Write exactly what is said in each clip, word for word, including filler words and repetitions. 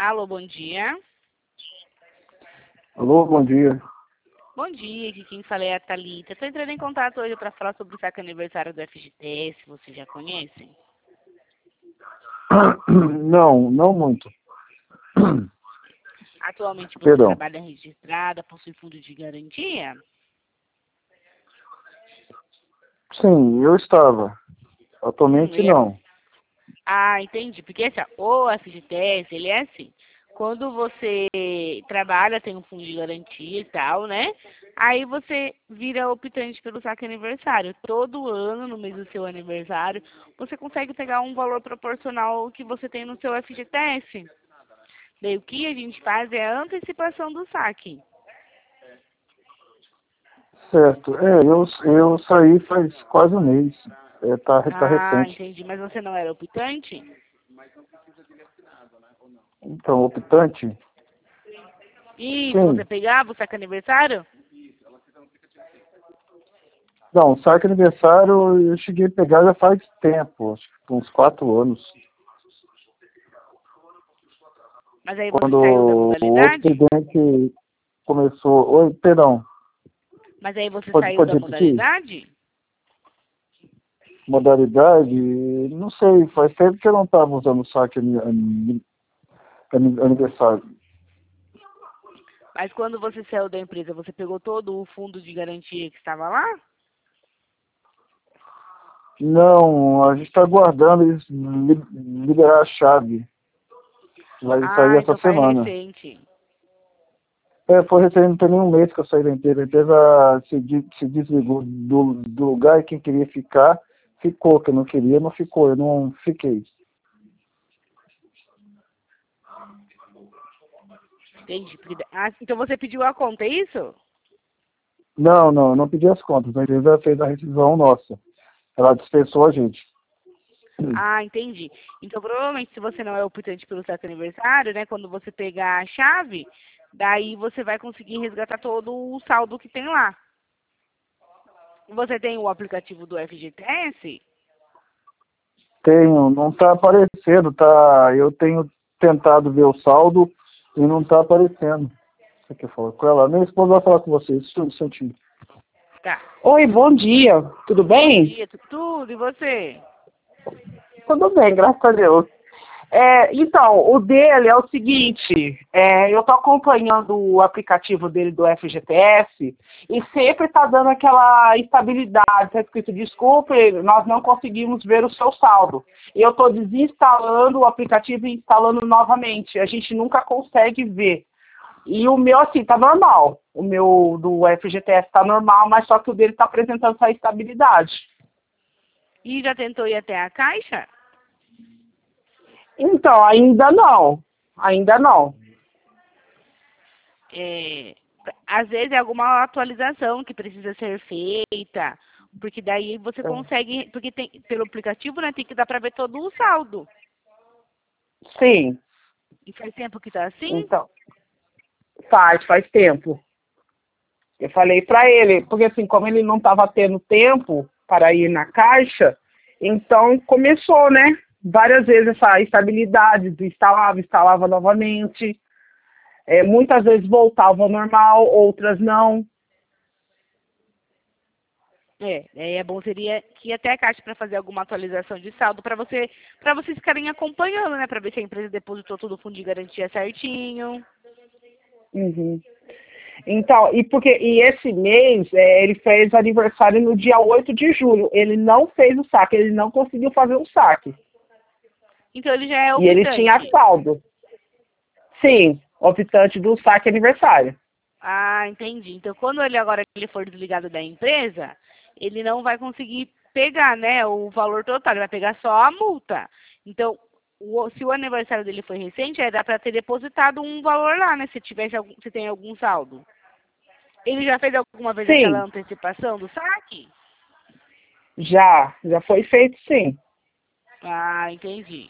Alô, bom dia. Alô, bom dia. Bom dia, aqui quem fala é a Thalita. Estou entrando em contato hoje para falar sobre o saque aniversário do F G T S, vocês já conhecem? Não, não muito. Atualmente você Perdão. trabalha registrada, possui fundo de garantia? Sim, eu estava. Hum, Atualmente ele é... não. Ah, entendi. Porque assim, ó, o F G T S, ele é assim. Quando você trabalha, tem um fundo de garantia e tal, né? Aí você vira optante pelo saque aniversário. Todo ano, no mês do seu aniversário, você consegue pegar um valor proporcional ao que você tem no seu F G T S. Daí o que a gente faz é a antecipação do saque. Certo. É, eu, eu saí faz quase um mês. É, tá, tá Ah, recente. entendi. Mas você não era optante? Então, optante? Isso, você Sim. pegava o saque aniversário? Não, saque aniversário eu cheguei a pegar já faz tempo, acho que uns quatro anos. Mas aí você Quando saiu da o outro modalidade? presidente começou... Oi, perdão. Mas aí você Pode, saiu pode da repetir? modalidade? Modalidade, não sei, faz tempo que eu não estava usando saque ani- ani- ani- aniversário. Mas quando você saiu da empresa, você pegou todo o fundo de garantia que estava lá? Não, a gente está aguardando eles li- liberar a chave. Vai sair Ah, essa então faz semana. recente. É, foi recente, não tem nem um mês que eu saí da empresa. A empresa se, de- se desligou do, do lugar e quem queria ficar, ficou. Quem não queria, não ficou. Eu não fiquei. Entendi. Porque- Ah, então você pediu a conta, é isso? Não, não, eu não pedi as contas. A empresa fez a rescisão nossa. Ela dispensou a gente. Ah, entendi. Então, provavelmente, se você não é optante pelo certo aniversário, né? Quando você pegar a chave, daí você vai conseguir resgatar todo o saldo que tem lá. Você tem o aplicativo do F G T S? Tenho, não está aparecendo, tá? Eu tenho tentado ver o saldo e não está aparecendo. Você quer falar com ela? Minha esposa vai falar com você, só um instantinho. Tá. Oi, bom dia. Tudo Bom bem? dia, tu- tudo. E você? Tudo bem, graças a Deus. É, então, o dele é o seguinte, é, eu estou acompanhando o aplicativo dele do F G T S e sempre está dando aquela instabilidade, está escrito, desculpe, nós não conseguimos ver o seu saldo. E eu estou desinstalando o aplicativo e instalando novamente, a gente nunca consegue ver. E o meu, assim, tá normal. O meu do F G T S tá normal, mas só que o dele tá apresentando essa instabilidade. E já tentou ir até a caixa? Então, ainda não. Ainda não. É, às vezes é alguma atualização que precisa ser feita, porque daí você consegue, porque tem, pelo aplicativo, né, tem que dar para ver todo o saldo. Sim. E faz tempo que tá assim? Então, faz, faz tempo. Eu falei pra ele, porque assim, como ele não estava tendo tempo para ir na caixa, então começou, né? Várias vezes essa instabilidade, instalava, instalava novamente. É, muitas vezes voltava ao normal, outras não. É, aí é bom seria que ir até a caixa para fazer alguma atualização de saldo para você, para vocês ficarem acompanhando, né, para ver se a empresa depositou todo o fundo de garantia certinho. Uhum. Então, e porque e esse mês é, ele fez aniversário no dia oito de julho. Ele não fez o saque, ele não conseguiu fazer o saque. Então ele já é E ele optante. tinha saldo. Sim, optante do saque aniversário. Ah, entendi. Então quando ele agora ele for desligado da empresa, ele não vai conseguir pegar, né, o valor total, ele vai pegar só a multa. Então, o, se o aniversário dele foi recente, aí dá para ter depositado um valor lá, né, se tivesse algum, se tem algum saldo. Ele já fez alguma vez aquela Sim, antecipação do saque? já, já foi feito sim. Ah, entendi.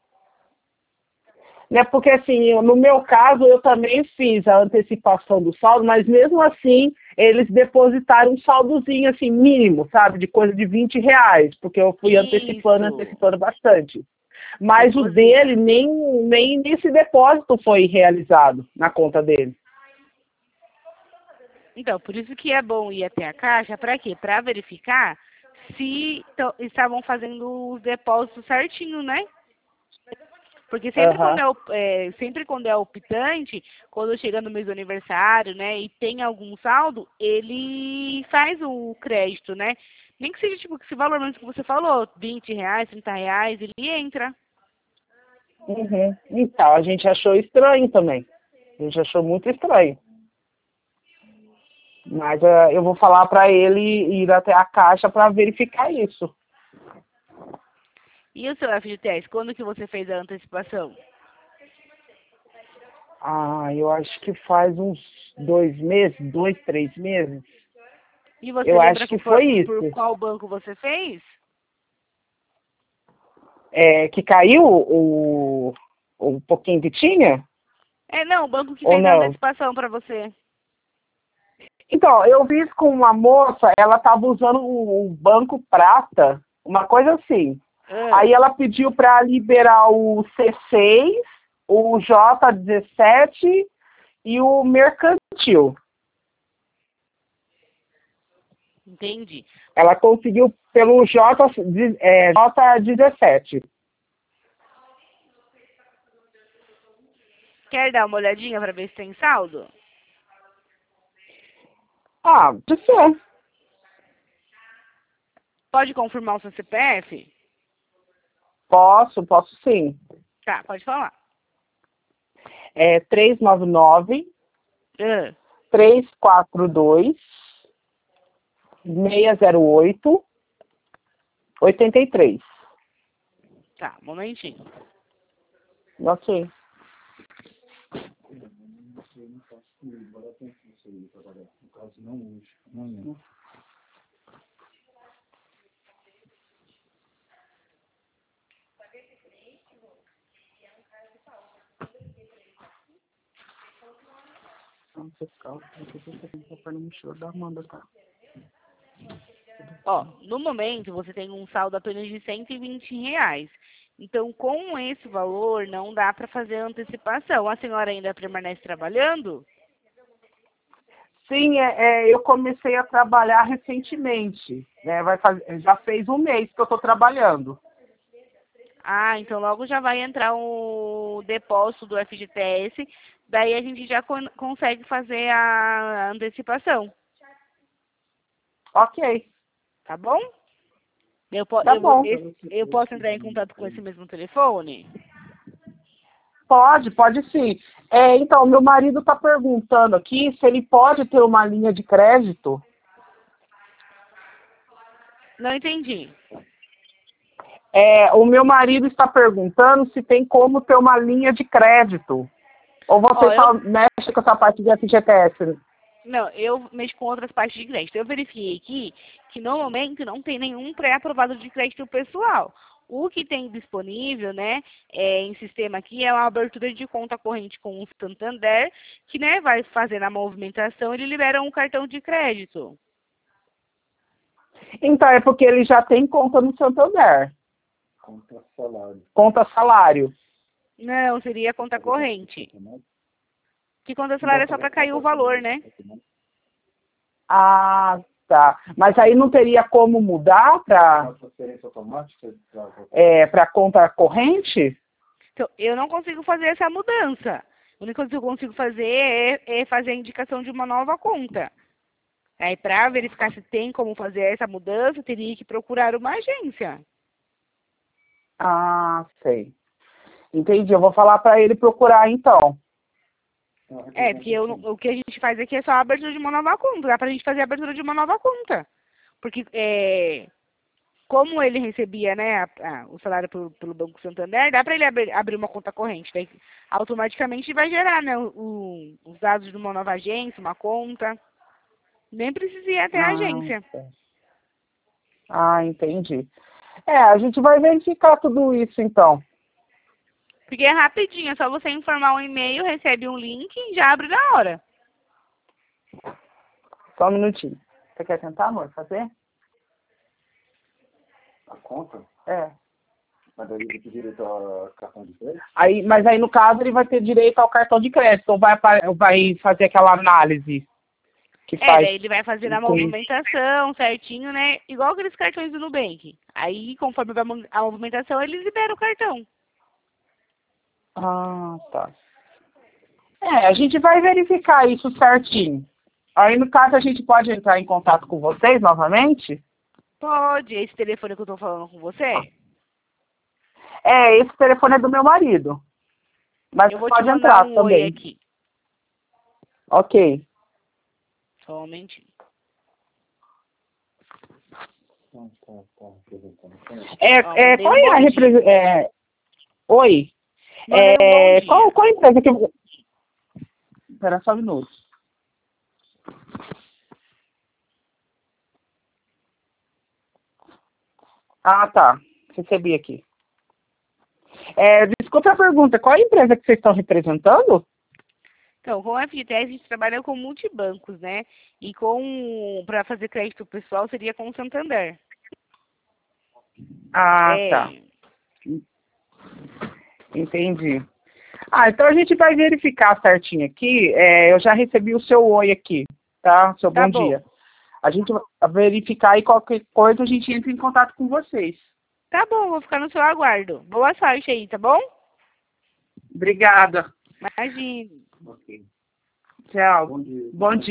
Né, porque assim, no meu caso eu também fiz a antecipação do saldo, mas mesmo assim eles depositaram um saldozinho assim, mínimo, sabe? De coisa de vinte reais, porque eu fui antecipando, Isso. antecipando bastante. Mas o dele, nem, nem nesse depósito foi realizado na conta dele. Então, por isso que é bom ir até a Caixa, para quê? Para verificar se estavam fazendo os depósitos certinho, né? Porque sempre, Uhum. quando é, o- é, sempre quando é optante, quando chega no mês do aniversário, né, e tem algum saldo, ele faz o crédito, né? Nem que seja tipo esse valor mesmo que você falou, vinte reais, trinta reais, ele entra. Uhum. Então, a gente achou estranho também. A gente achou muito estranho. Mas uh, eu vou falar para ele ir até a Caixa para verificar isso. E o seu F G T S, quando que você fez a antecipação? Ah, eu acho que faz uns dois meses, dois, três meses. E você Eu lembra acho que por, foi por isso. qual banco você fez? É, que caiu o, o pouquinho que tinha? É, não, o banco que Ou fez a não? antecipação para você. Então, eu vi com uma moça, ela estava usando o, o Banco Prata, uma coisa assim. Ah, Aí ela pediu para liberar o C seis, o J dezessete e o Mercantil. entendi. Ela conseguiu pelo J, é, J dezessete. Quer dar uma olhadinha para ver se tem saldo? Ah, pode ser. Pode confirmar o seu C P F? Posso, posso sim. Tá, pode falar. É três nove nove, Ah, três quatro dois, seis zero oito, oito três. tá, um momentinho. Ok. Ó, no momento você tem um saldo apenas de cento e vinte reais. Então, com esse valor, não dá para fazer antecipação. A senhora ainda permanece trabalhando? Sim, é, é, eu comecei a trabalhar recentemente. Né? Vai fazer, já fez um mês que eu estou trabalhando. Ah, então logo já vai entrar o depósito do F G T S. Daí a gente já con consegue fazer a antecipação. Ok, Tá bom? Eu, po tá eu, vou, bom. esse, eu posso entrar em contato com esse mesmo telefone? Pode, pode sim. É, então, meu marido está perguntando aqui se ele pode ter uma linha de crédito. Não entendi. É, o meu marido está perguntando se tem como ter uma linha de crédito. Ou Ó, você eu, só mexe com essa parte de F G T S? não, eu mexo com outras partes de crédito. Eu verifiquei aqui que no momento não tem nenhum pré-aprovado de crédito pessoal. O que tem disponível, né, é, em sistema aqui é uma abertura de conta corrente com o Santander, que, né, vai fazer a movimentação, ele libera um cartão de crédito. Então, é porque ele já tem conta no Santander. Contra salário. Conta salário. Não, seria conta corrente. Que conta salário é só para cair o valor, né? Ah, tá. Mas aí não teria como mudar para Transferência automática? é, para conta corrente? Então, eu não consigo fazer essa mudança. A única coisa que eu consigo fazer é, é fazer a indicação de uma nova conta. Aí, para verificar se tem como fazer essa mudança, teria que procurar uma agência. Ah, sei. Entendi. Eu vou falar para ele procurar então. É, porque eu, o que a gente faz aqui é só a abertura de uma nova conta. Dá pra gente fazer a abertura de uma nova conta. Porque, é, como ele recebia, né, a- a- o salário pelo, pelo Banco Santander, dá para ele abrir, abrir uma conta corrente. Daí, automaticamente vai gerar, né, o, o- os dados de uma nova agência, uma conta. Nem precisa ir até a Ah, agência. tá. Ah, entendi. É, a gente vai verificar tudo isso então. Porque é rapidinho, é só você informar um e-mail, recebe um link e já abre na hora. Só um minutinho. Você quer tentar, amor, fazer? A conta? É. Mas aí ele tem direito a cartão de crédito? Aí, mas aí, no caso, ele vai ter direito ao cartão de crédito, ou vai, apa- vai fazer aquela análise que É, faz. daí ele vai fazer a com- movimentação certinho, né? Igual aqueles cartões do Nubank. Aí, conforme vai mo- a movimentação, eles liberam o cartão. Ah, tá. É, a gente vai verificar isso certinho. Aí, no caso, a gente pode entrar em contato com vocês novamente? Pode, esse telefone que eu tô falando com você? É, esse telefone é do meu marido. Mas Eu vou te pode mandar entrar um também. oi aqui. Ok. Só um momentinho. Tá, tá, tá, apresentando. É, Ó, é, mandei qual um é a bom representação? É, oi. Mandei um É, bom qual, dia. qual a empresa que eu... Espera só um minuto. Ah, tá. Recebi aqui. É, desculpa a pergunta. Qual a empresa que vocês estão representando? Então, com a F G T S a gente trabalha com multibancos, né? E com para fazer crédito pessoal seria com o Santander. Ah, é, tá. Entendi. Ah, então a gente vai verificar certinho aqui. É, eu já recebi o seu oi aqui, tá? Seu Tá bom, bom. dia. A gente vai verificar e qualquer coisa a gente entra em contato com vocês. Tá bom, vou ficar no seu aguardo. Boa sorte aí, tá bom? Obrigada. Imagina. Ok. Tchau. Bom dia. Bom dia.